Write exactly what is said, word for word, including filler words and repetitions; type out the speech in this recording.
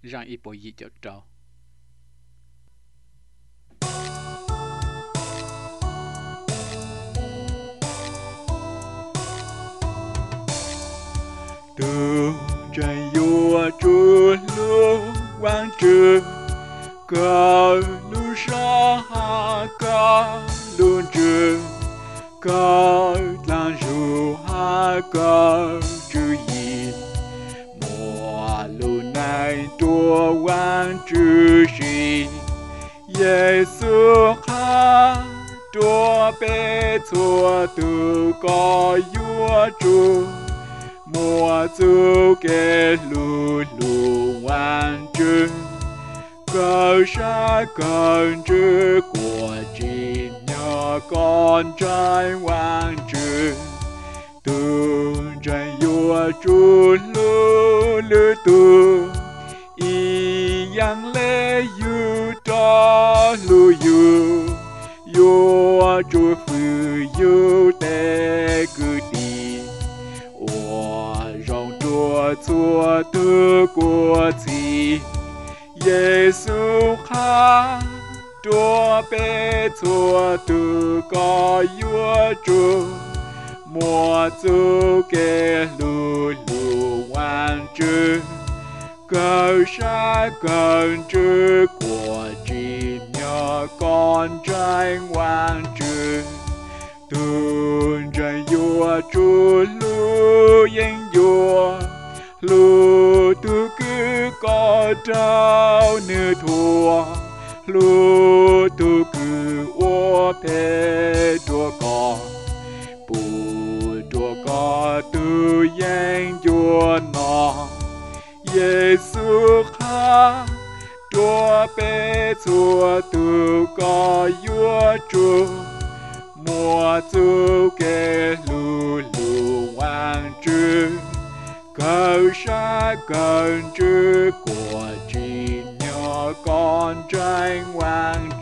rằng ít bồi gì cho trâu từ trời vua chúa lu quang trừ ca lu sa ha ca lu trừ ca lan ru ha ca chữ gì mùa lu này tua quang trừ gì Giêsu ha tua bé chua từ có vua chúa mùa du kê lù lù hoàng trưng cờ sa cơn chữ của chị nhỏ con trai hoàng trưng từ trời vua chúa lù lù tu y yang lê yu cho lù yu vua chúa phừ yu tê cứ đi chúa tư của chị Giêsu ha chúa bé chúa tư có vua chúa mùa du kê lù lù hoàng trưng cờ sa cơn chữ của chị nhỏ con trai hoàng trưng từ trời vua chúa lu yên vua lu tu cứ có trao nữ thua lu tu cứ ô phê đua có bù đua có tu yên vua nó Giêsu ha đua phê chúa tu có vua chúa mùa du kê lù lù hoàng trưng cờ sa cơn chữ của chị nhỏ con trai hoàng